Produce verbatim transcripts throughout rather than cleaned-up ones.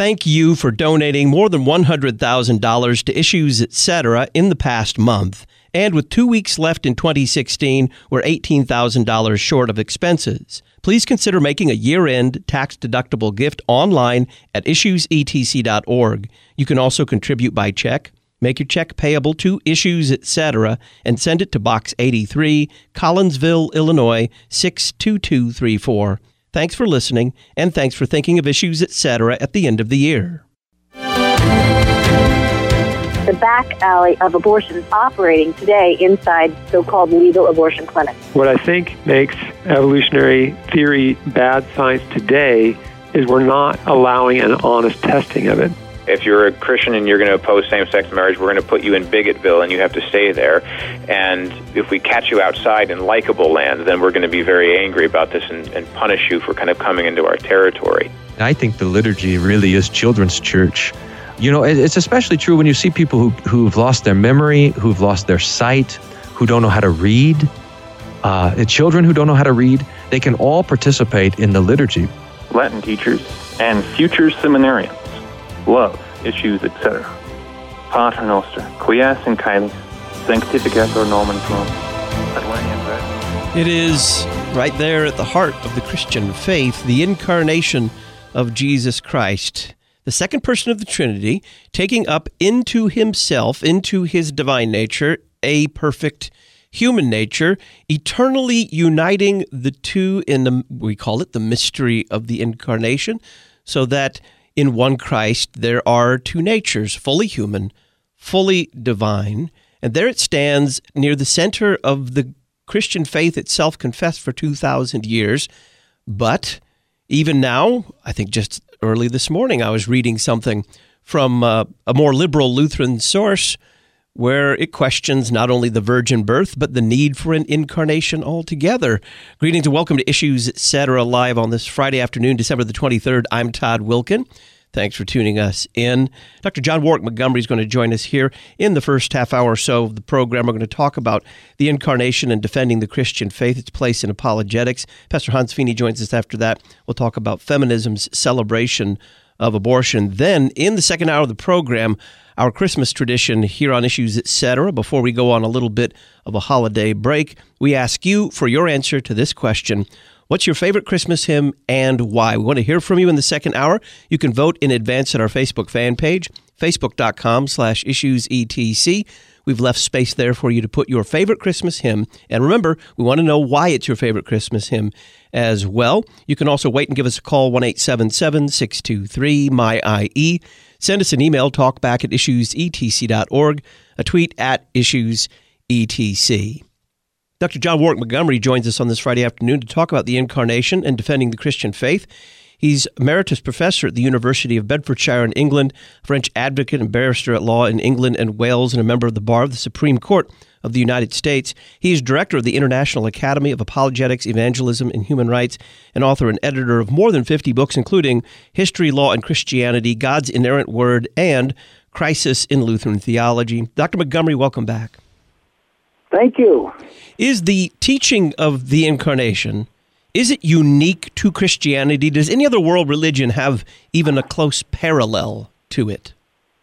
thank you for donating more than one hundred thousand dollars to Issues Etc. in the past month. And with two weeks left in twenty sixteen, we're eighteen thousand dollars short of expenses. Please consider making a year-end tax-deductible gift online at issues e t c dot org. You can also contribute by check. Make your check payable to Issues Etc. and send it to Box eighty-three, Collinsville, Illinois, six two two three four. Thanks for listening, and thanks for thinking of Issues Etc. at the end of the year. The back alley of abortion operating today inside so-called legal abortion clinics. What I think makes evolutionary theory bad science today is we're not allowing an honest testing of it. If you're a Christian and you're going to oppose same-sex marriage, we're going to put you in Bigotville and you have to stay there. And if we catch you outside in likable land, then we're going to be very angry about this and, and punish you for kind of coming into our territory. I think the liturgy really is children's church. You know, it's especially true when you see people who, who've lost their memory, who've lost their sight, who don't know how to read. Uh, children who don't know how to read, they can all participate in the liturgy. Latin teachers and future seminarians love Issues Etc. Pater Noster, quias in caelis, sanctificator nomen tuum. It is right there at the heart of the Christian faith, the incarnation of Jesus Christ, the second person of the Trinity, taking up into himself, into his divine nature, a perfect human nature, eternally uniting the two in the, we call it the mystery of the incarnation, so that in one Christ there are two natures, fully human, fully divine, and there it stands near the center of the Christian faith itself, confessed for two thousand years. But even now, I think just early this morning, I was reading something from uh, a more liberal Lutheran source where it questions not only the virgin birth, but the need for an incarnation altogether. Greetings and welcome to Issues Etc. live on this Friday afternoon, December the twenty-third. I'm Todd Wilkin. Thanks for tuning us in. Doctor John Warwick Montgomery is going to join us here in the first half hour or so of the program. We're going to talk about the incarnation and defending the Christian faith, its place in apologetics. Pastor Hans Feeney joins us after that. We'll talk about feminism's celebration of abortion. Then, in the second hour of the program, our Christmas tradition here on Issues Etc. Before we go on a little bit of a holiday break, we ask you for your answer to this question. What's your favorite Christmas hymn and why? We want to hear from you in the second hour. You can vote in advance at our Facebook fan page, facebook.com slash issuesetc. We've left space there for you to put your favorite Christmas hymn. And remember, we want to know why it's your favorite Christmas hymn as well. You can also wait and give us a call, one eight seven seven, six two three, M Y I E. Send us an email, talkback at issues e t c dot org, a tweet at issues e t c. Doctor John Warwick Montgomery joins us on this Friday afternoon to talk about the incarnation and defending the Christian faith. He's emeritus professor at the University of Bedfordshire in England, French advocate and barrister at law in England and Wales, and a member of the Bar of the Supreme Court of the United States. He is director of the International Academy of Apologetics, Evangelism, and Human Rights, and author and editor of more than fifty books, including History, Law, and Christianity, God's Inerrant Word, and Crisis in Lutheran Theology. Doctor Montgomery, welcome back. Thank you. Is the teaching of the incarnation, is it unique to Christianity? Does any other world religion have even a close parallel to it?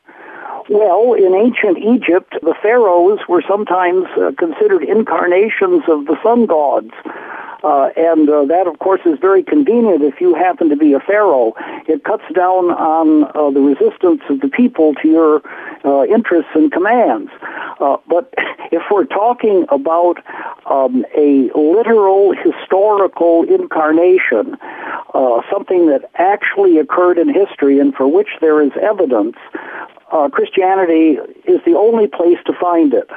Well, in ancient Egypt, the pharaohs were sometimes uh, considered incarnations of the sun gods. Uh, and uh, that, of course, is very convenient if you happen to be a pharaoh. It cuts down on uh, the resistance of the people to your uh, interests and commands. Uh, but if we're talking about um, a literal historical incarnation, uh, something that actually occurred in history and for which there is evidence, uh, Christianity is the only place to find it.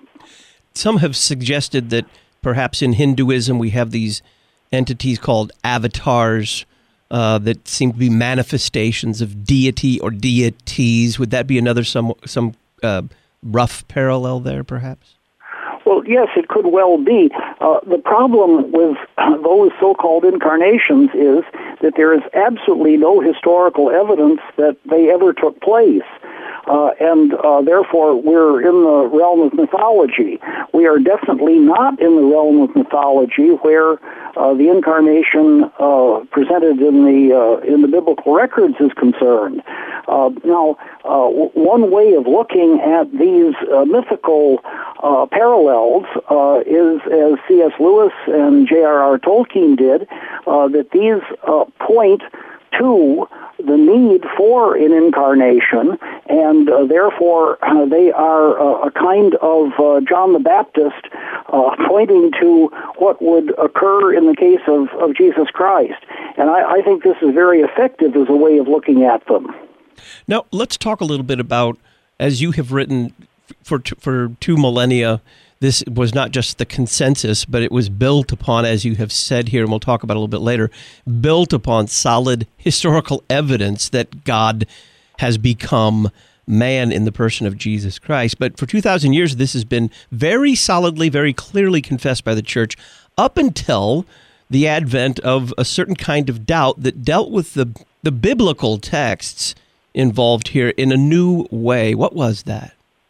Some have suggested that perhaps in Hinduism we have these entities called avatars uh, that seem to be manifestations of deity or deities. Would that be another some some uh, rough parallel there, perhaps? Well, yes, it could well be. Uh, the problem with those so-called incarnations is that there is absolutely no historical evidence that they ever took place. Uh, and uh, therefore, we're in the realm of mythology. We are definitely not in the realm of mythology where uh, the incarnation uh, presented in the uh, in the biblical records is concerned. Uh, now, uh, w- one way of looking at these uh, mythical uh, parallels uh, is, as C S Lewis and J R R Tolkien did, uh, that these uh, point to the need for an incarnation, and uh, therefore uh, they are uh, a kind of uh, John the Baptist uh, pointing to what would occur in the case of, of Jesus Christ. And I, I think this is very effective as a way of looking at them. Now, let's talk a little bit about, as you have written for for two millennia, this was not just the consensus, but it was built upon, as you have said here, and we'll talk about it a little bit later, built upon solid historical evidence that God has become man in the person of Jesus Christ. But for two thousand years, this has been very solidly, very clearly confessed by the church up until the advent of a certain kind of doubt that dealt with the, the biblical texts involved here in a new way. What was that?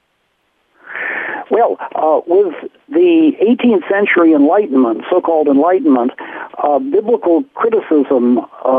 Well, uh, with the eighteenth century Enlightenment, so-called Enlightenment, uh, biblical criticism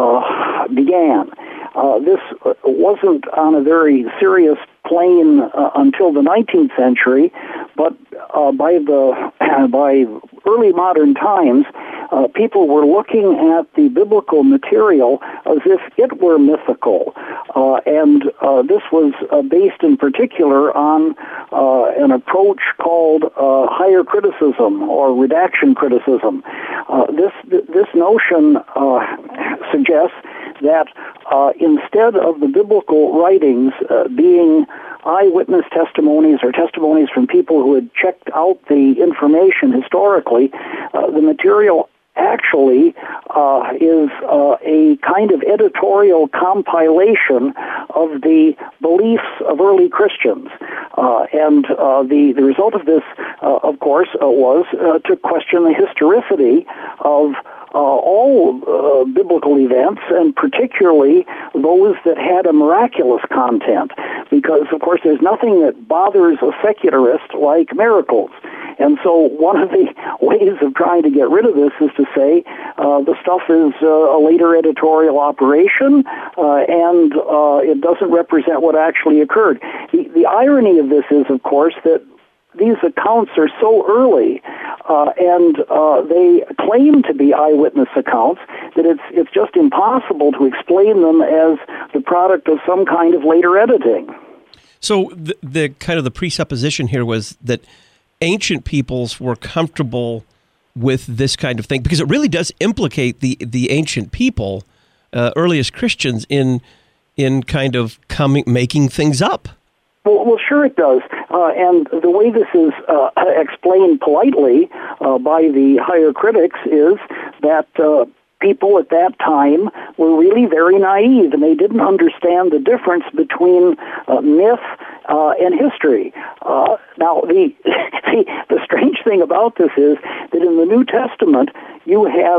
uh, began. Uh, this wasn't on a very serious plane uh, until the nineteenth century, but uh, by the uh, by early modern times, uh, people were looking at the biblical material as if it were mythical, uh, and uh, this was uh, based in particular on uh, an approach called uh, higher criticism or redaction criticism. Uh, this this notion uh, suggests that uh, instead of the biblical writings uh, being eyewitness testimonies or testimonies from people who had checked out the information historically, uh, the material actually uh, is uh, a kind of editorial compilation of the beliefs of early Christians. Uh, and uh, the, the result of this, uh, of course, uh, was uh, to question the historicity of Uh, all uh, biblical events, and particularly those that had a miraculous content, because, of course, there's nothing that bothers a secularist like miracles. And so one of the ways of trying to get rid of this is to say uh, the stuff is uh, a later editorial operation, uh, and uh, it doesn't represent what actually occurred. The, the irony of this is, of course, that these accounts are so early, uh, and uh, they claim to be eyewitness accounts, that it's it's just impossible to explain them as the product of some kind of later editing. So the, the kind of the presupposition here was that ancient peoples were comfortable with this kind of thing, because it really does implicate the the ancient people, uh, earliest Christians, in in kind of coming making things up. Well, well, sure it does. Uh, and the way this is uh, explained politely uh, by the higher critics is that uh, people at that time were really very naive, and they didn't understand the difference between uh, myth uh, and history. Uh, now, the, the the strange thing about this is that in the New Testament, you have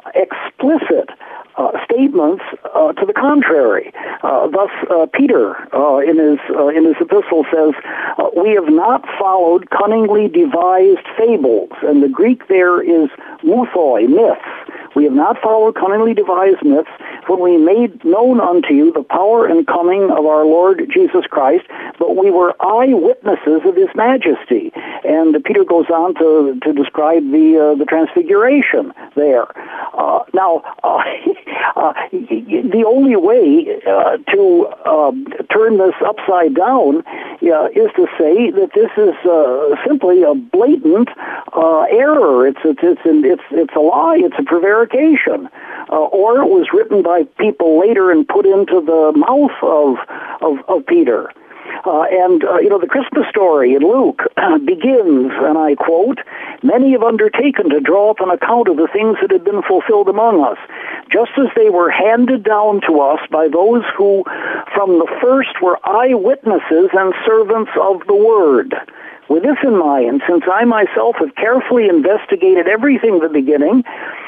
explicit Uh, statements uh, to the contrary. Uh, thus, uh, Peter, uh, in his uh, in his epistle, says, uh, "We have not followed cunningly devised fables," and the Greek there is muthoi, myths. "We have not followed cunningly devised myths, when we made known unto you the power and coming of our Lord Jesus Christ, but we were eyewitnesses of His majesty." And Peter goes on to to describe the uh, the transfiguration there. Uh, now. Uh, Uh, the only way uh, to uh, turn this upside down uh, is to say that this is uh, simply a blatant uh, error. It's it's it's it's it's a lie. It's a prevarication, uh, or it was written by people later and put into the mouth of of, of Peter. Uh, and, uh, you know, the Christmas story in Luke uh, begins, and I quote, "Many have undertaken to draw up an account of the things that had been fulfilled among us, just as they were handed down to us by those who from the first were eyewitnesses and servants of the word. With this in mind, since I myself have carefully investigated everything at the beginning,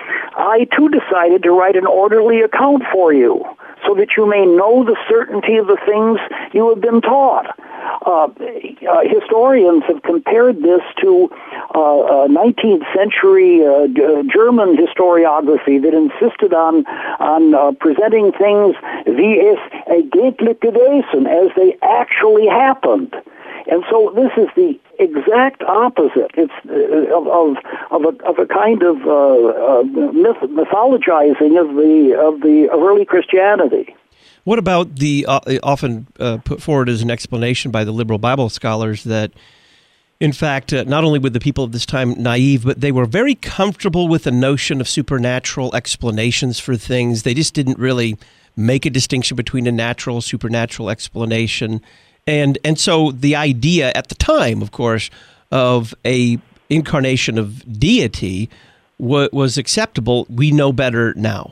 I too decided to write an orderly account for you, so that you may know the certainty of the things you have been taught." uh, uh, historians have compared this to uh, uh, nineteenth century uh, g- German historiography that insisted on on uh, presenting things wie es eigentlich gewesen, as they actually happened. And so this is the exact opposite. It's uh, of, of of a of a kind of uh, uh, myth, mythologizing of the of the of early Christianity. What about the uh, often uh, put forward as an explanation by the liberal Bible scholars that, in fact, uh, not only were the people of this time naive, but they were very comfortable with the notion of supernatural explanations for things. They just didn't really make a distinction between a natural, supernatural explanation. And and so the idea at the time, of course, of a incarnation of deity w- was acceptable. We know better now.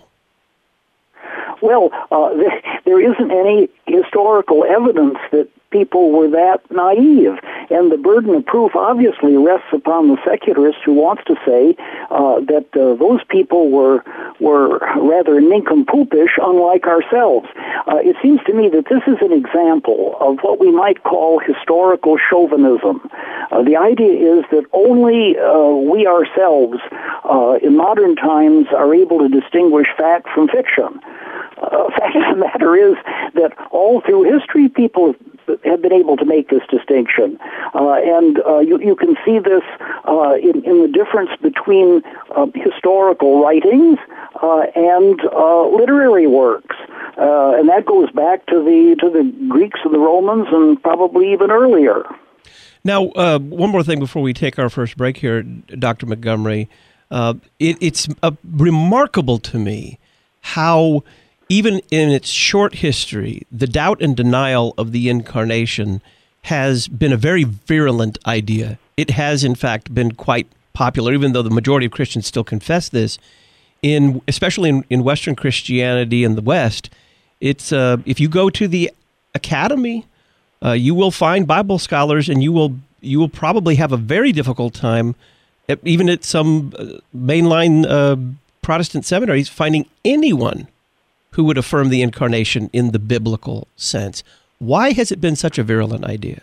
Well, uh, there isn't any historical evidence that people were that naive, and the burden of proof obviously rests upon the secularist who wants to say uh, that uh, those people were were rather nincompoopish, unlike ourselves. Uh, it seems to me that this is an example of what we might call historical chauvinism. Uh, the idea is that only uh, we ourselves, uh, in modern times, are able to distinguish fact from fiction. Uh, fact of the matter is that all through history, people have been able to make this distinction. Uh, and uh, you, you can see this uh, in, in the difference between uh, historical writings uh, and uh, literary works. Uh, and that goes back to the to the Greeks and the Romans and probably even earlier. Now, uh, one more thing before we take our first break here, Doctor Montgomery. Uh, it, it's uh, remarkable to me how, even in its short history, the doubt and denial of the incarnation has been a very virulent idea. It has, in fact, been quite popular, even though the majority of Christians still confess this. In especially in, in Western Christianity in the West, it's uh, if you go to the academy, uh, you will find Bible scholars, and you will you will probably have a very difficult time, even at some mainline uh, Protestant seminaries, finding anyone who would affirm the incarnation in the biblical sense. Why has it been such a virulent idea?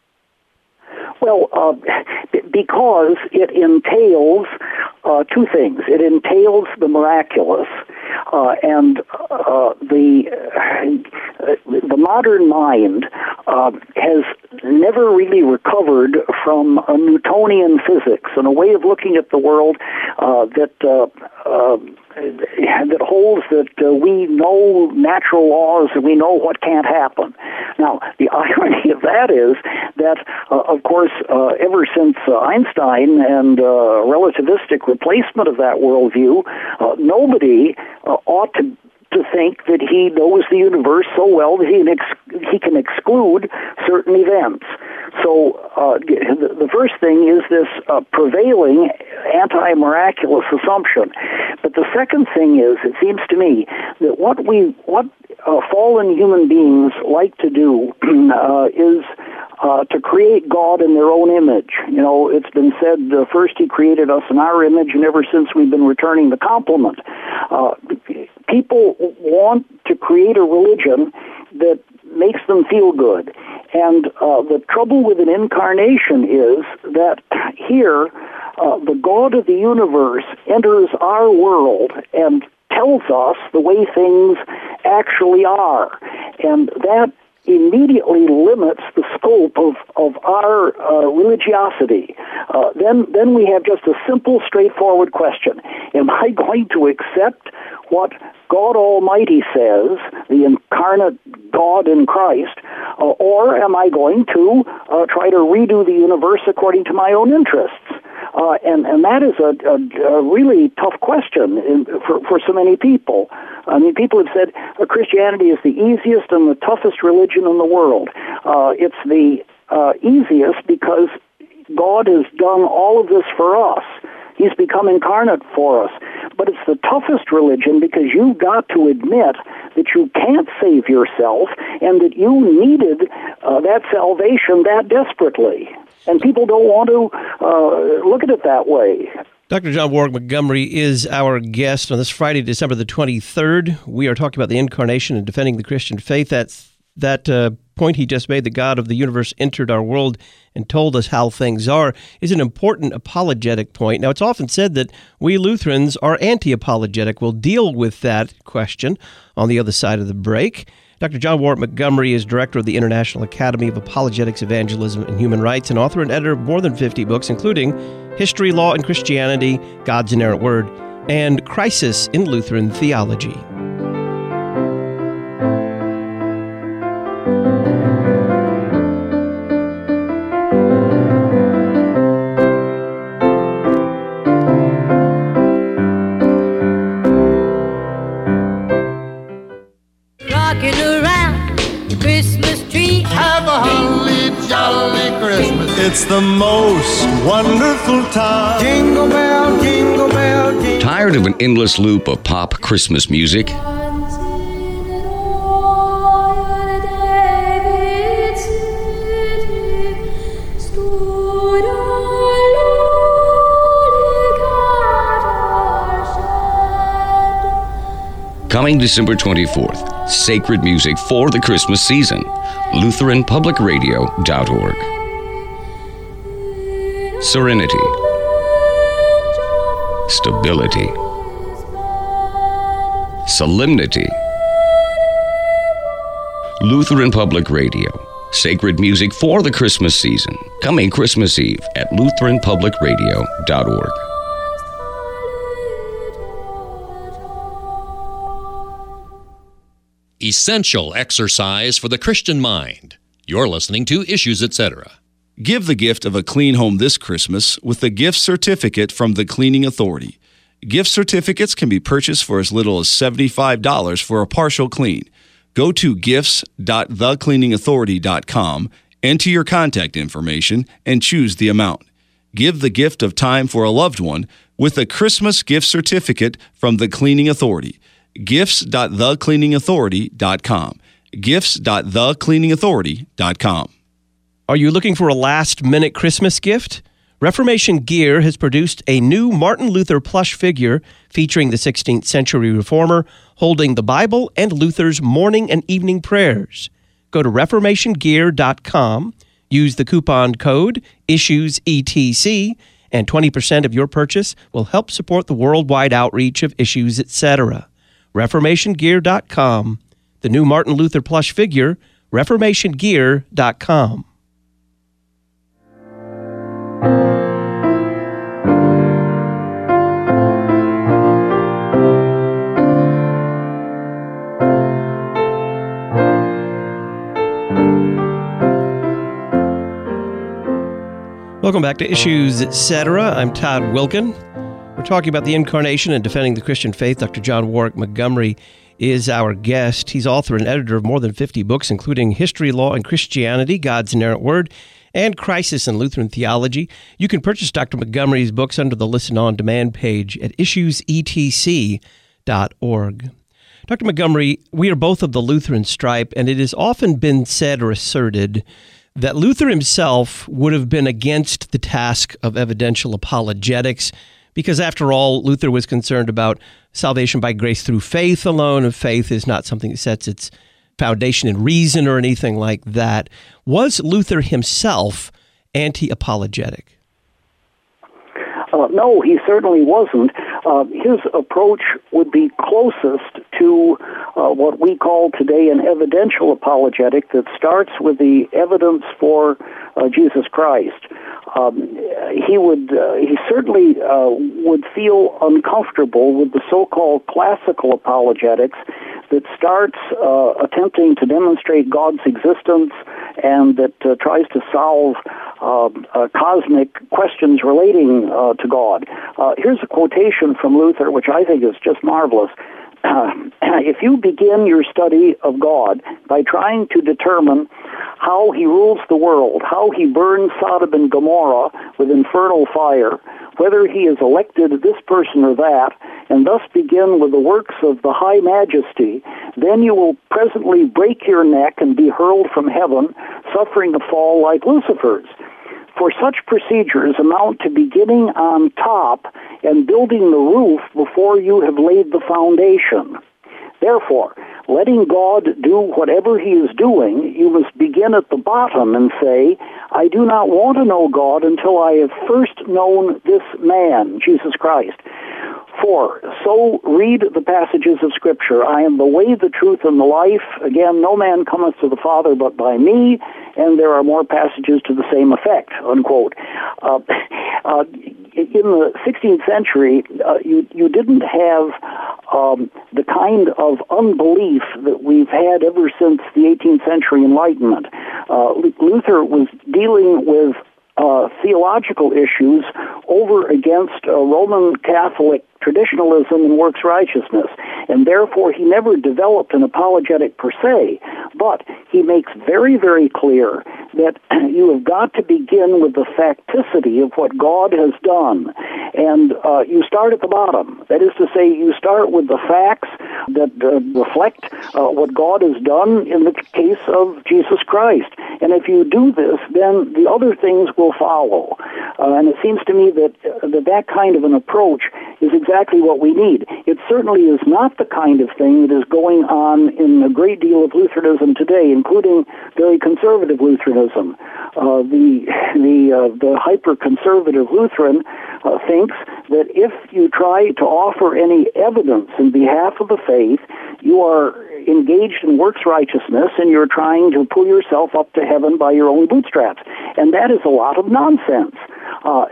Well, uh, b- because it entails uh, two things. It entails the miraculous, uh, and uh, the uh, the modern mind uh, has never really recovered from a Newtonian physics and a way of looking at the world uh, that uh, uh, that holds that uh, we know natural laws and we know what can't happen. Now, the irony of that is that, uh, of course, uh, ever since uh, Einstein and uh, relativistic replacement of that worldview, uh, nobody uh, ought to to think that he knows the universe so well that he can, ex- he can exclude certain events. So uh, the, the first thing is this uh, prevailing anti-miraculous assumption. But the second thing is, it seems to me, that what we what uh, fallen human beings like to do uh, is uh, to create God in their own image. You know, it's been said, uh, first he created us in our image, and ever since we've been returning the compliment. Uh, people want to create a religion that makes them feel good. And uh, the trouble with an incarnation is that here, uh, the God of the universe enters our world and tells us the way things actually are. And that immediately limits the scope of, of our uh, religiosity. Uh, then, then we have just a simple, straightforward question. Am I going to accept what God Almighty says, the incarnate God in Christ, uh, or am I going to uh, try to redo the universe according to my own interests? Uh, and, and that is a, a, a really tough question in, for, for so many people. I mean, people have said uh, Christianity is the easiest and the toughest religion in the world. Uh, it's the uh, easiest because God has done all of this for us. He's become incarnate for us. But it's the toughest religion because you've got to admit that you can't save yourself and that you needed uh, that salvation that desperately. And people don't want to uh, look at it that way. Doctor John Warwick Montgomery is our guest on this Friday, December the twenty-third. We are talking about the incarnation and defending the Christian faith. That's that uh, point he just made, the God of the universe entered our world and told us how things are, is an important apologetic point. Now, it's often said that we Lutherans are anti-apologetic. We'll deal with that question on the other side of the break. Doctor John Warwick Montgomery is director of the International Academy of Apologetics, Evangelism, and Human Rights, and author and editor of more than fifty books, including History, Law, and Christianity, God's Inerrant Word, and Crisis in Lutheran Theology. It's the most wonderful time. Jingle bell, jingle bell, jingle. Tired of an endless loop of pop Christmas music? Coming December twenty-fourth, sacred music for the Christmas season. Lutheran Public Radio dot org. Serenity, stability, solemnity. Lutheran Public Radio, sacred music for the Christmas season, coming Christmas Eve at Lutheran Public Radio dot org. Essential exercise for the Christian mind. You're listening to Issues, et cetera. Give the gift of a clean home this Christmas with the gift certificate from the Cleaning Authority. Gift certificates can be purchased for as little as seventy-five dollars for a partial clean. Go to gifts dot the cleaning authority dot com, enter your contact information, and choose the amount. Give the gift of time for a loved one with a Christmas gift certificate from the Cleaning Authority. gifts dot the cleaning authority dot com. gifts dot the cleaning authority dot com. Are you looking for a last-minute Christmas gift? Reformation Gear has produced a new Martin Luther plush figure featuring the sixteenth century reformer holding the Bible and Luther's morning and evening prayers. Go to reformation gear dot com, use the coupon code ISSUES, and twenty percent of your purchase will help support the worldwide outreach of Issues, et cetera. reformation gear dot com. The new Martin Luther plush figure, reformation gear dot com. Welcome back to Issues, et cetera. I'm Todd Wilkin. We're talking about the Incarnation and defending the Christian faith. Doctor John Warwick Montgomery is our guest. He's author and editor of more than fifty books, including History, Law, and Christianity, God's Inerrant Word, and Crisis in Lutheran Theology. You can purchase Doctor Montgomery's books under the Listen On Demand page at issues e t c dot org. Doctor Montgomery, we are both of the Lutheran stripe, and it has often been said or asserted that Luther himself would have been against the task of evidential apologetics because, after all, Luther was concerned about salvation by grace through faith alone, and faith is not something that sets its foundation in reason or anything like that. Was Luther himself anti-apologetic? Uh, no, he certainly wasn't. Uh, his approach would be closest to uh, what we call today an evidential apologetic that starts with the evidence for uh, Jesus Christ. Um, he would, uh, he certainly uh, would feel uncomfortable with the so-called classical apologetics that starts uh, attempting to demonstrate God's existence and that uh, tries to solve uh, uh, cosmic questions relating uh, to God. Uh, here's a quotation from Luther, which I think is just marvelous. Uh, if you begin your study of God by trying to determine how he rules the world, how he burns Sodom and Gomorrah with infernal fire, whether he has elected this person or that, and thus begin with the works of the high majesty, then you will presently break your neck and be hurled from heaven, suffering a fall like Lucifer's. For such procedures amount to beginning on top and building the roof before you have laid the foundation. Therefore, letting God do whatever he is doing, you must begin at the bottom and say, I do not want to know God until I have first known this man, Jesus Christ. Four, so read the passages of Scripture. I am the way, the truth, and the life. Again, no man cometh to the Father but by me, and there are more passages to the same effect, unquote. Uh, uh, in the sixteenth century, uh, you, you didn't have um, the kind of unbelief that we've had ever since the eighteenth century Enlightenment. Uh, Luther was dealing with uh, theological issues over against uh, Roman Catholic traditionalism and works righteousness, and therefore he never developed an apologetic per se, but he makes very, very clear that you have got to begin with the facticity of what God has done, and uh, you start at the bottom. That is to say, you start with the facts that uh, reflect uh, what God has done in the case of Jesus Christ, and if you do this, then the other things will follow, uh, and it seems to me that, uh, that that kind of an approach is exactly what we need. It certainly is not the kind of thing that is going on in a great deal of Lutheranism today, including very conservative Lutheranism. Uh, the the uh, the hyper-conservative Lutheran uh, thinks that if you try to offer any evidence in behalf of the faith, you are engaged in works righteousness and you're trying to pull yourself up to heaven by your own bootstraps. And that is a lot of nonsense. Uh,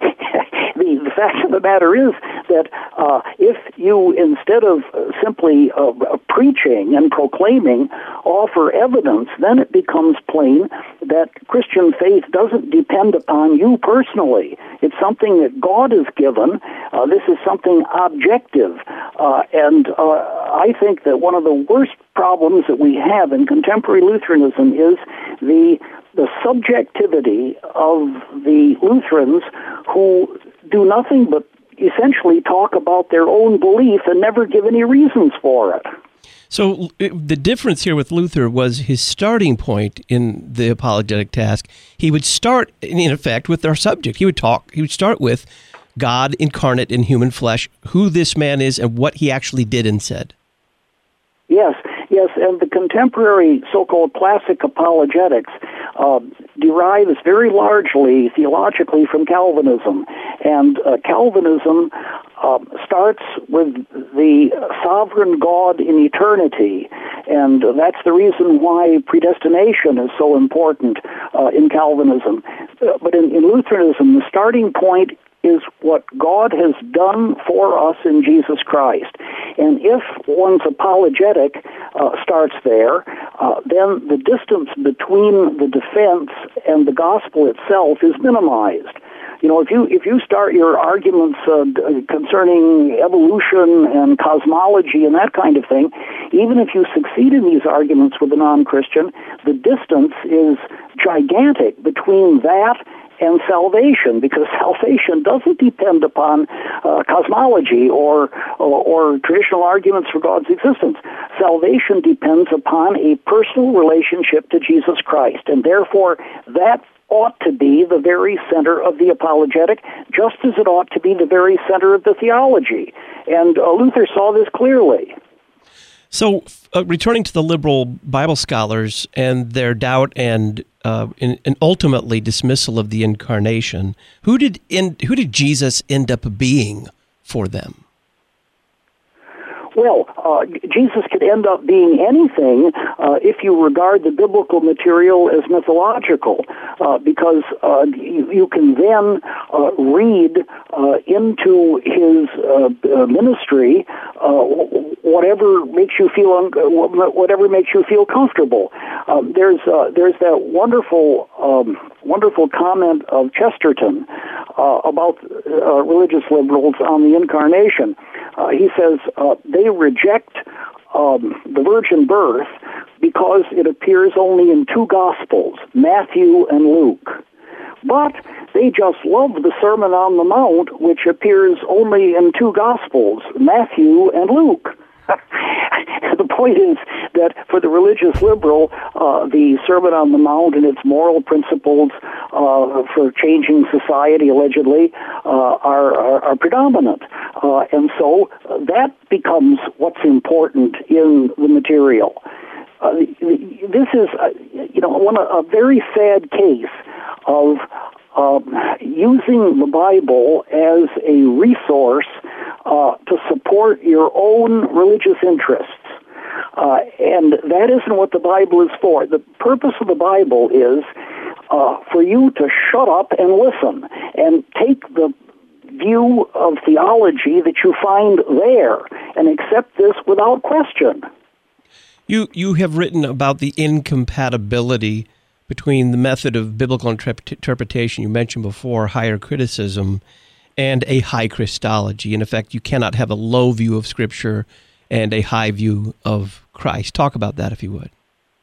the, the fact of the matter is that uh, if you, instead of simply uh, preaching and proclaiming, offer evidence, then it becomes plain that Christian faith doesn't depend upon you personally. It's something that God has given. Uh, this is something objective. Uh, and uh, I think that one of the worst problems that we have in contemporary Lutheranism is the the subjectivity of the Lutherans who do nothing but essentially talk about their own belief and never give any reasons for it. So the difference here with Luther was his starting point in the apologetic task. He would start, in effect, with our subject. He would talk, he would start with God incarnate in human flesh, who this man is and what he actually did and said. Yes, yes, and the contemporary so-called classic apologetics uh, derives very largely theologically from Calvinism, and uh, Calvinism uh, starts with the sovereign God in eternity, and that's the reason why predestination is so important uh, in Calvinism. Uh, but in, in Lutheranism, the starting point is what God has done for us in Jesus Christ. And if one's apologetic uh, starts there, uh, then the distance between the defense and the gospel itself is minimized. You know, if you if you start your arguments uh, concerning evolution and cosmology and that kind of thing, even if you succeed in these arguments with a non-Christian, the distance is gigantic between that and salvation, because salvation doesn't depend upon uh, cosmology or, or or traditional arguments for God's existence. Salvation depends upon a personal relationship to Jesus Christ, and therefore that ought to be the very center of the apologetic, just as it ought to be the very center of the theology. And uh, Luther saw this clearly. So, uh, returning to the liberal Bible scholars and their doubt and uh, in, and ultimately dismissal of the incarnation, who did in, who did Jesus end up being for them? Well, uh, Jesus could end up being anything uh, if you regard the biblical material as mythological, uh, because uh, you, you can then uh, read uh, into his uh, ministry uh, whatever makes you feel un- whatever makes you feel comfortable. Um, there's uh, there's that wonderful um, wonderful comment of Chesterton uh, about uh, religious liberals on the incarnation. Uh, he says uh, they reject um, the virgin birth because it appears only in two Gospels, Matthew and Luke. But they just love the Sermon on the Mount, which appears only in two Gospels, Matthew and Luke. The the point is that for the religious liberal, uh, the Sermon on the Mount and its moral principles uh, for changing society, allegedly, uh, are, are, are predominant. Uh, and so uh, that becomes what's important in the material. Uh, this is, uh, you know, one a very sad case of um, using the Bible as a resource uh, to support your own religious interests. Uh, and that isn't what the Bible is for. The purpose of the Bible is uh, for you to shut up and listen and take the view of theology that you find there and accept this without question. You you have written about the incompatibility between the method of biblical interpretation you mentioned before, higher criticism, and a high Christology. In effect, you cannot have a low view of Scripture and a high view of Christ. Talk about that, if you would.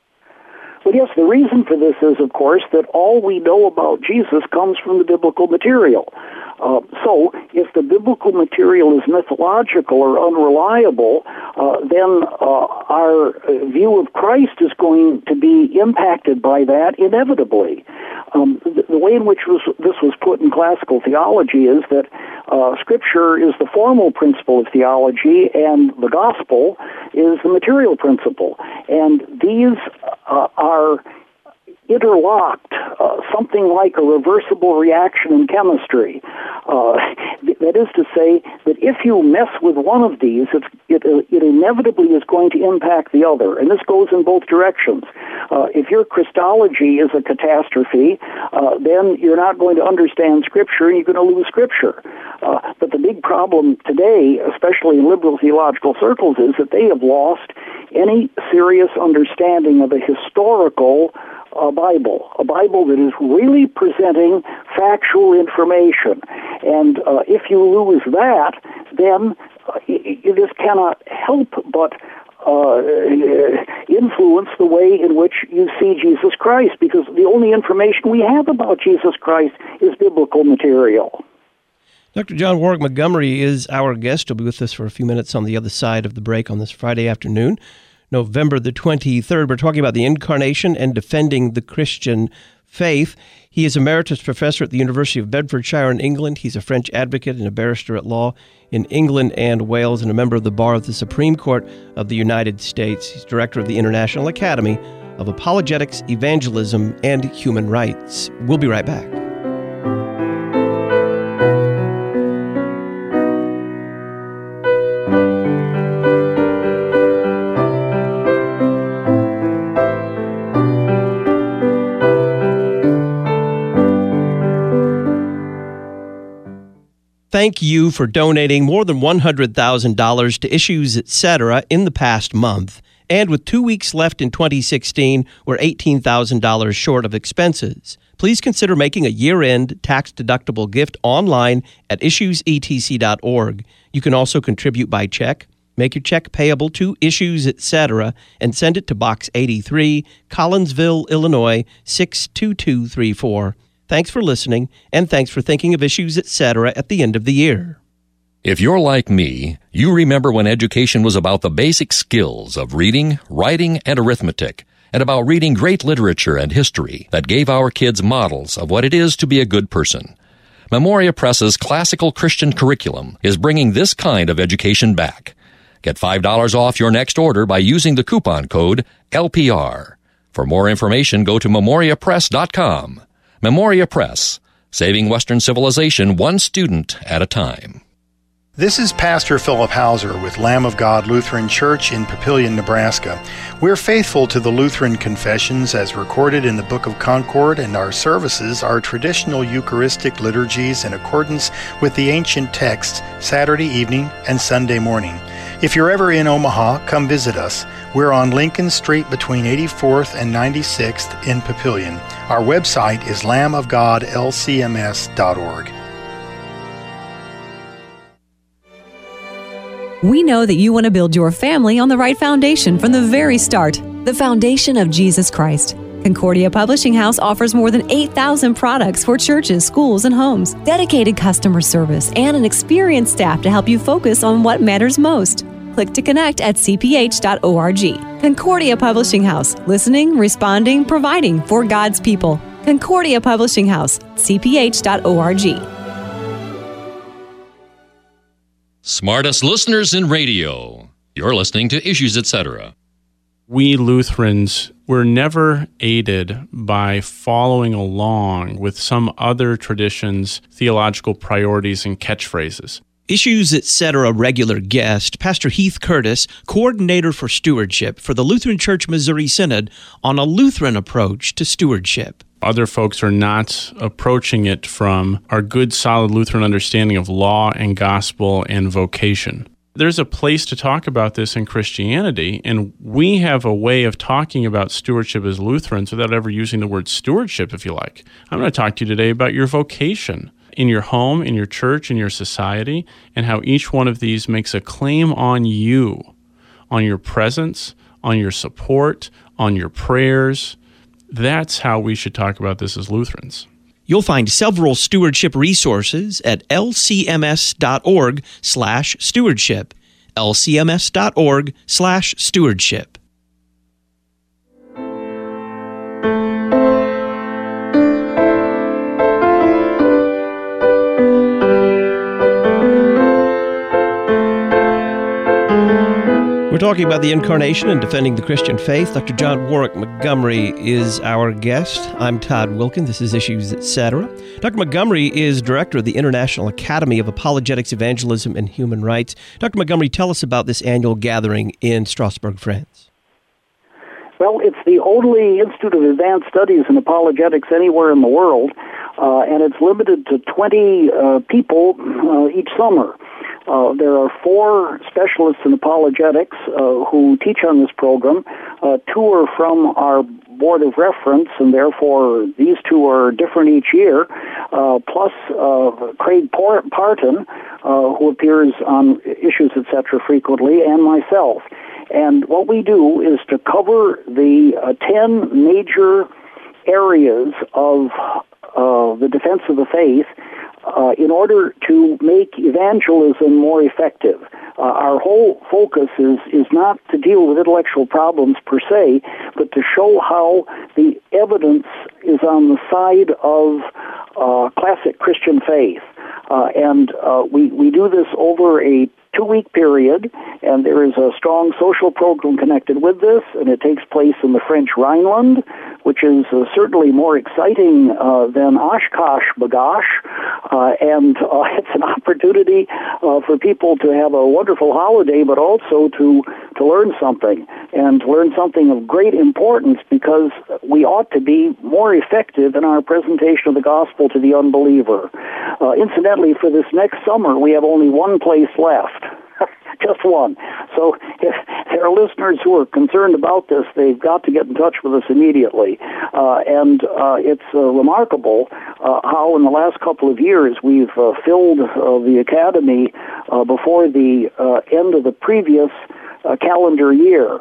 Well, yes, the reason for this is, of course, that all we know about Jesus comes from the biblical material. Uh, so, if the biblical material is mythological or unreliable, uh, then uh, our view of Christ is going to be impacted by that inevitably. Um, the, the way in which was, this was put in classical theology is that uh, Scripture is the formal principle of theology, and the gospel is the material principle. And these uh, are interlocked, uh, something like a reversible reaction in chemistry. Uh, that is to say that if you mess with one of these, it's, it, it inevitably is going to impact the other, and this goes in both directions. Uh, if your Christology is a catastrophe, uh, then you're not going to understand Scripture, and you're going to lose Scripture. Uh, but the big problem today, especially in liberal theological circles, is that they have lost any serious understanding of a historical a Bible, a Bible that is really presenting factual information. And uh, if you lose that, then uh, this cannot help but uh, influence the way in which you see Jesus Christ, because the only information we have about Jesus Christ is biblical material. Doctor John Warwick Montgomery is our guest. He'll be with us for a few minutes on the other side of the break on this Friday afternoon, November the twenty-third. We're talking about the Incarnation and defending the Christian faith. He is emeritus professor at the University of Bedfordshire in England. He's a French advocate and a barrister at law in England and Wales, and a member of the Bar of the Supreme Court of the United States. He's director of the International Academy of Apologetics, Evangelism, and Human Rights. We'll be right back. Thank you for donating more than one hundred thousand dollars to Issues Etc. in the past month. And with two weeks left in twenty sixteen, we're eighteen thousand dollars short of expenses. Please consider making a year-end tax-deductible gift online at issues e t c dot org. You can also contribute by check. Make your check payable to Issues Etc. and send it to Box eighty-three, Collinsville, Illinois, six two two three four. Thanks for listening, and thanks for thinking of Issues Etc. at the end of the year. If you're like me, you remember when education was about the basic skills of reading, writing, and arithmetic, and about reading great literature and history that gave our kids models of what it is to be a good person. Memoria Press's classical Christian curriculum is bringing this kind of education back. Get five dollars off your next order by using the coupon code L P R. For more information, go to memoria press dot com. Memoria Press, saving Western civilization one student at a time. This is Pastor Philip Hauser with Lamb of God Lutheran Church in Papillion, Nebraska. We're faithful to the Lutheran confessions as recorded in the Book of Concord, and our services are traditional Eucharistic liturgies in accordance with the ancient texts Saturday evening and Sunday morning. If you're ever in Omaha, come visit us. We're on Lincoln Street between eighty-fourth and ninety-sixth in Papillion. Our website is lamb of god l c m s dot org. We know that you want to build your family on the right foundation from the very start, the foundation of Jesus Christ. Concordia Publishing House offers more than eight thousand products for churches, schools, and homes, dedicated customer service, and an experienced staff to help you focus on what matters most. Click to connect at c p h dot org. Concordia Publishing House. Listening, responding, providing for God's people. Concordia Publishing House, c p h dot org. Smartest listeners in radio. You're listening to Issues, et cetera. We Lutherans were never aided by following along with some other traditions' theological priorities and catchphrases. Issues, et cetera. Regular guest, Pastor Heath Curtis, coordinator for stewardship for the Lutheran Church Missouri Synod, on a Lutheran approach to stewardship. Other folks are not approaching it from our good, solid Lutheran understanding of law and gospel and vocation. There's a place to talk about this in Christianity, and we have a way of talking about stewardship as Lutherans without ever using the word stewardship, if you like. I'm going to talk to you today about your vocation in your home, in your church, in your society, and how each one of these makes a claim on you, on your presence, on your support, on your prayers. That's how we should talk about this as Lutherans. You'll find several stewardship resources at l c m s dot org slash stewardship, l c m s dot org slash stewardship. We're talking about the Incarnation and defending the Christian faith. Doctor John Warwick Montgomery is our guest. I'm Todd Wilkin. This is Issues, et cetera. Doctor Montgomery is director of the International Academy of Apologetics, Evangelism, and Human Rights. Doctor Montgomery, tell us about this annual gathering in Strasbourg, France. Well, it's the only Institute of Advanced Studies in Apologetics anywhere in the world, uh, and it's limited to twenty uh, people uh, each summer. Uh, there are four specialists in apologetics uh, who teach on this program. Uh, two are from our board of reference, and therefore these two are different each year, uh, plus uh, Craig Parton, uh, who appears on Issues, et cetera frequently, and myself. And what we do is to cover the uh, ten major areas of uh, the defense of the faith Uh, in order to make evangelism more effective. Uh, our whole focus is, is not to deal with intellectual problems per se, but to show how the evidence is on the side of uh, classic Christian faith. Uh, and uh, we, we do this over a two-week period, and there is a strong social program connected with this, and it takes place in the French Rhineland, which is uh, certainly more exciting uh, than Oshkosh B'gosh, uh, and uh, it's an opportunity uh, for people to have a wonderful holiday, but also to, to learn something, and to learn something of great importance, because we ought to be more effective in our presentation of the gospel to the unbeliever. Uh, incidentally, for this next summer, we have only one place left. Just one. So if there are listeners who are concerned about this, they've got to get in touch with us immediately. Uh, and uh, it's uh, remarkable uh, how in the last couple of years we've uh, filled uh, the Academy uh, before the uh, end of the previous uh, calendar year.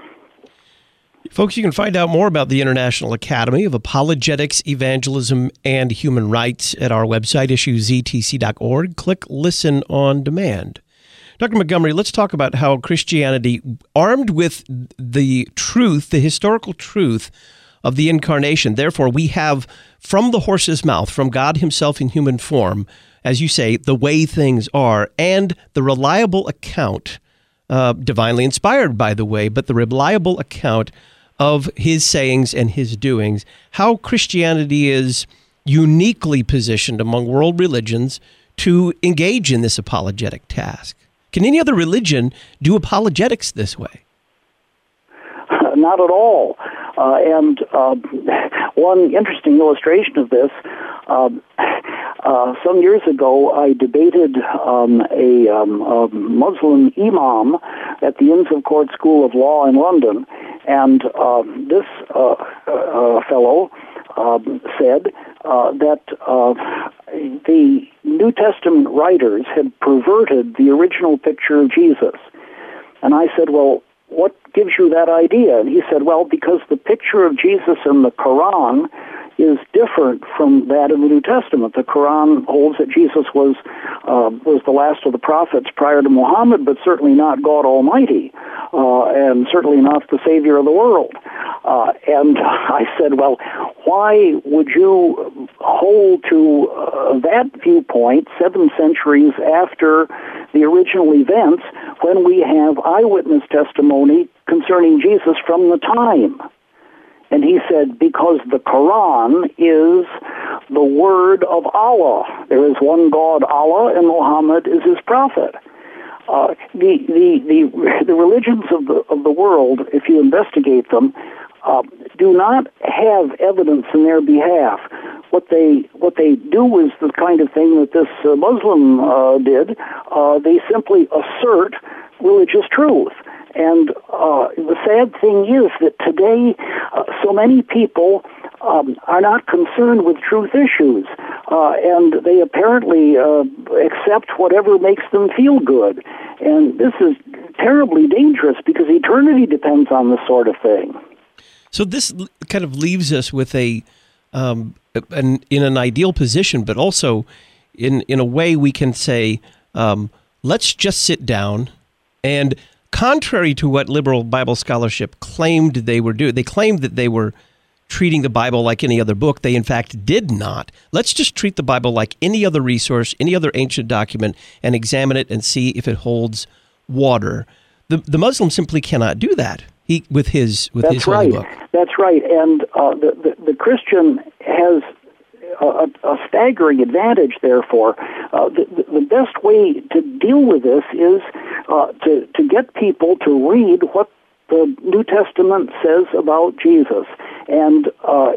Folks, you can find out more about the International Academy of Apologetics, Evangelism, and Human Rights at our website, issues e t c dot org. Click Listen on Demand. Doctor Montgomery, let's talk about how Christianity, armed with the truth, the historical truth of the Incarnation, therefore we have from the horse's mouth, from God himself in human form, as you say, the way things are, and the reliable account, uh, divinely inspired, by the way, but the reliable account of his sayings and his doings, how Christianity is uniquely positioned among world religions to engage in this apologetic task. Can any other religion do apologetics this way? Uh, not at all. Uh, and uh, one interesting illustration of this, um, uh, some years ago I debated um, a, um, a Muslim imam at the Inns of Court School of Law in London, and uh, this uh, uh, fellow um, said uh, that uh, the New Testament writers had perverted the original picture of Jesus. And I said, well, what gives you that idea? And he said, well, because the picture of Jesus in the Quran is different from that in the New Testament. The Quran holds that Jesus was uh, was the last of the prophets prior to Muhammad, but certainly not God Almighty, uh, and certainly not the Savior of the world. Uh, and I said, well, why would you hold to uh, that viewpoint seven centuries after the original events when we have eyewitness testimony concerning Jesus from the time? And he said, because the Quran is the word of Allah. There is one God, Allah, and Muhammad is his prophet. Uh, the, the, the, the religions of the, of the world, if you investigate them, uh, do not have evidence in their behalf. What they what they do is the kind of thing that this uh, Muslim uh, did. Uh, they simply assert religious truth. And uh, the sad thing is that today, uh, so many people um, are not concerned with truth issues, uh, and they apparently uh, accept whatever makes them feel good. And this is terribly dangerous because eternity depends on this sort of thing. So this kind of leaves us with a, um, an in an ideal position, but also in in a way we can say, um, let's just sit down and. Contrary to what liberal Bible scholarship claimed they were doing, they claimed that they were treating the Bible like any other book. They, in fact, did not. Let's just treat the Bible like any other resource, any other ancient document, and examine it and see if it holds water. The the Muslim simply cannot do that. He with his with That's his holy right. book. That's right. And uh, the, the the Christian has a, a staggering advantage. Therefore, uh, the, the best way to deal with this is uh, to to get people to read what the New Testament says about Jesus. And uh,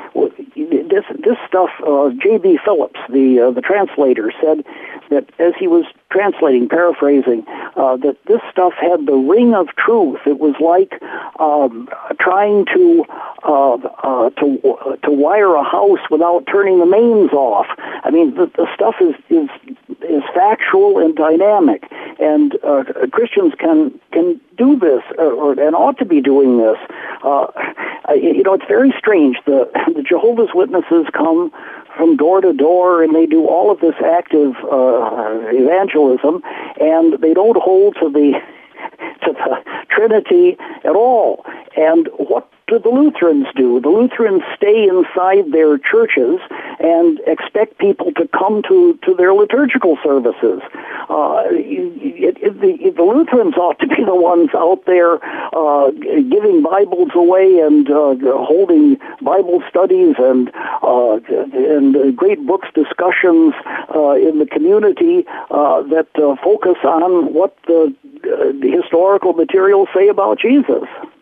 this this stuff, uh, J B Phillips, the uh, the translator, said that as he was translating, paraphrasing, uh, that this stuff had the ring of truth. It was like um, trying to uh, uh, to uh, to wire a house without turning the mains off. I mean, the, the stuff is is is factual and dynamic, and uh, Christians can can do this, or, and ought to be doing this. Uh, you know, it's very strange. The the Jehovah's Witnesses come from door to door, and they do all of this active uh, evangelism, and they don't hold to the to the Trinity at all. And what do the Lutherans do? The Lutherans stay inside their churches and expect people to come to, to their liturgical services. Uh, it, it, the, the Lutherans ought to be the ones out there uh, giving Bibles away and uh, holding Bible studies and uh, and great books discussions uh, in the community uh, that uh, focus on what the, uh, the historical materials say about Jesus.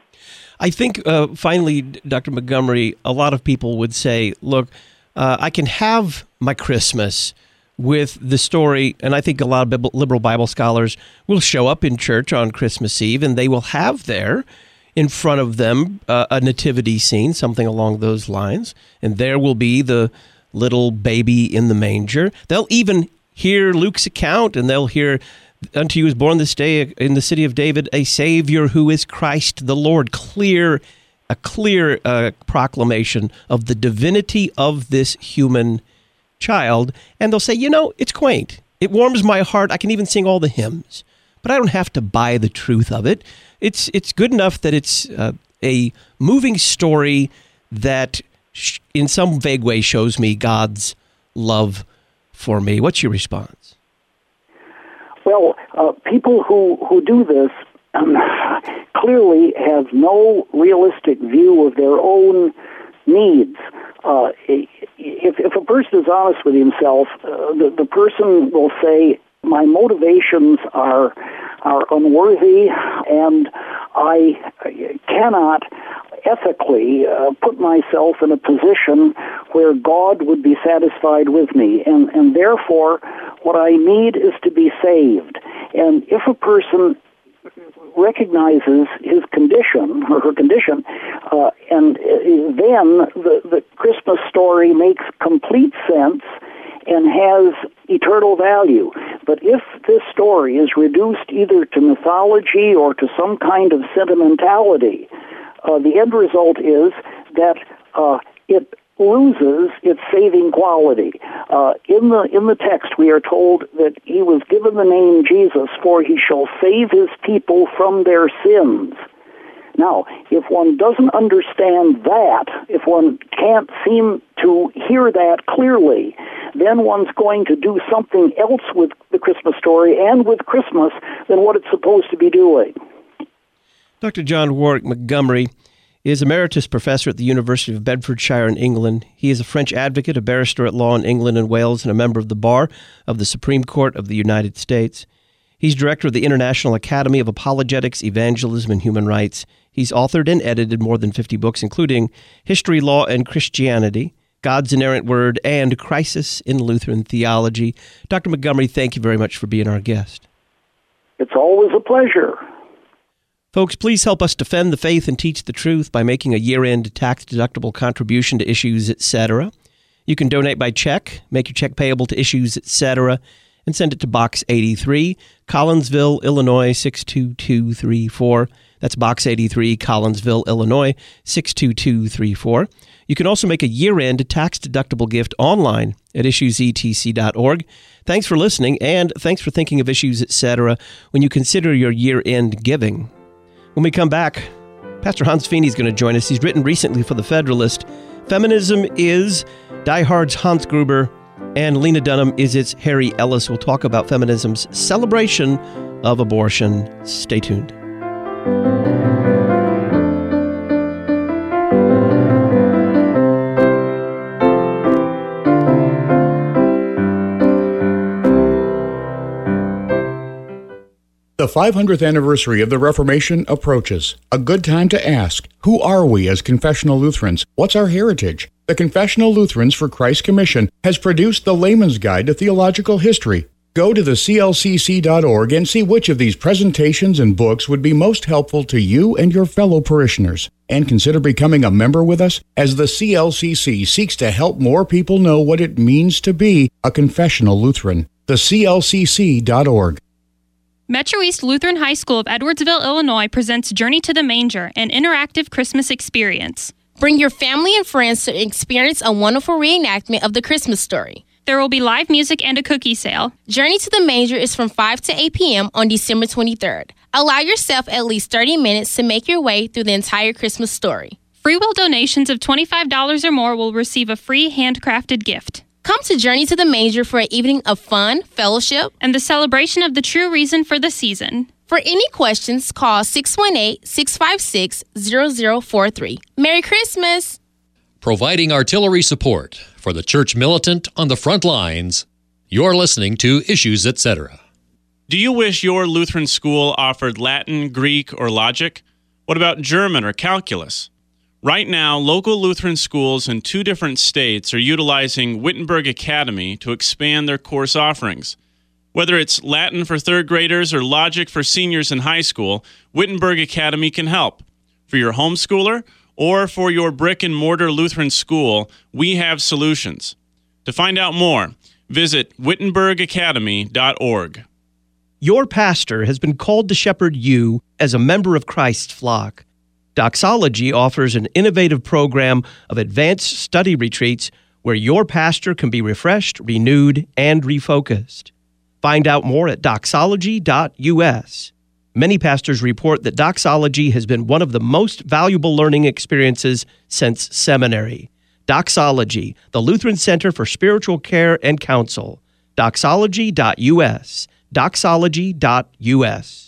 I think, uh, finally, Doctor Montgomery, a lot of people would say, look, uh, I can have my Christmas with the story, and I think a lot of liberal Bible scholars will show up in church on Christmas Eve, and they will have there in front of them uh, a nativity scene, something along those lines, and there will be the little baby in the manger. They'll even hear Luke's account, and they'll hear, unto you is born this day in the city of David a Savior who is Christ the Lord. Clear, a clear uh, proclamation of the divinity of this human child. And they'll say, you know, it's quaint. It warms my heart. I can even sing all the hymns, but I don't have to buy the truth of it. It's it's good enough that it's uh, a moving story that sh- in some vague way shows me God's love for me. What's your response? Well, uh, people who, who do this um, clearly have no realistic view of their own needs. Uh, if, if a person is honest with himself, uh, the, the person will say, my motivations are are unworthy, and I cannot ethically uh, put myself in a position where God would be satisfied with me, and, and therefore what I need is to be saved. And if a person recognizes his condition or her condition, uh, and then the, the Christmas story makes complete sense and has eternal value. But if this story is reduced either to mythology or to some kind of sentimentality, uh, the end result is that uh, it loses its saving quality. Uh, in the in the text, we are told that he was given the name Jesus, for he shall save his people from their sins. Now, if one doesn't understand that, if one can't seem to hear that clearly, then one's going to do something else with the Christmas story and with Christmas than what it's supposed to be doing. Doctor John Warwick Montgomery is Emeritus Professor at the University of Bedfordshire in England. He is a French advocate, a barrister at law in England and Wales, and a member of the Bar of the Supreme Court of the United States. He's director of the International Academy of Apologetics, Evangelism, and Human Rights. He's authored and edited more than fifty books, including History, Law, and Christianity, God's Inerrant Word, and Crisis in Lutheran Theology. Doctor Montgomery, thank you very much for being our guest. It's always a pleasure. Folks, please help us defend the faith and teach the truth by making a year-end tax-deductible contribution to Issues, et cetera. You can donate by check, make your check payable to Issues, et cetera, and send it to Box eighty-three, Collinsville, Illinois, six two two three four. That's Box eighty-three, Collinsville, Illinois, six two two three four. You can also make a year-end tax-deductible gift online at issues e t c dot org. Thanks for listening, and thanks for thinking of Issues, et cetera, when you consider your year-end giving. When we come back, Pastor Hans Feeney is going to join us. He's written recently for The Federalist. Feminism is Die Hard's Hans Gruber, and Lena Dunham is its Harry Ellis. We'll talk about feminism's celebration of abortion. Stay tuned. The five hundredth anniversary of the Reformation approaches. A good time to ask, who are we as confessional Lutherans? What's our heritage? The Confessional Lutherans for Christ Commission has produced the Layman's Guide to Theological History. Go to the c l c c dot org and see which of these presentations and books would be most helpful to you and your fellow parishioners. And consider becoming a member with us as the C L C C seeks to help more people know what it means to be a confessional Lutheran. the c l c c dot org. Metro East Lutheran High School of Edwardsville, Illinois presents Journey to the Manger, an interactive Christmas experience. Bring your family and friends to experience a wonderful reenactment of the Christmas story. There will be live music and a cookie sale. Journey to the Manger is from five to eight p.m. on December twenty-third. Allow yourself at least thirty minutes to make your way through the entire Christmas story. Free will donations of twenty-five dollars or more will receive a free handcrafted gift. Come to Journey to the Manger for an evening of fun, fellowship, and the celebration of the true reason for the season. For any questions, call six one eight, six five six, zero zero four three. Merry Christmas! Providing artillery support for the church militant on the front lines, you're listening to Issues, et cetera. Do you wish your Lutheran school offered Latin, Greek, or logic? What about German or calculus? Right now, local Lutheran schools in two different states are utilizing Wittenberg Academy to expand their course offerings. Whether it's Latin for third graders or logic for seniors in high school, Wittenberg Academy can help. For your homeschooler or for your brick-and-mortar Lutheran school, we have solutions. To find out more, visit wittenberg academy dot org. Your pastor has been called to shepherd you as a member of Christ's flock. Doxology offers an innovative program of advanced study retreats where your pastor can be refreshed, renewed, and refocused. Find out more at doxology dot u s. Many pastors report that doxology has been one of the most valuable learning experiences since seminary. Doxology, the Lutheran Center for Spiritual Care and Counsel. doxology dot u s. doxology dot u s.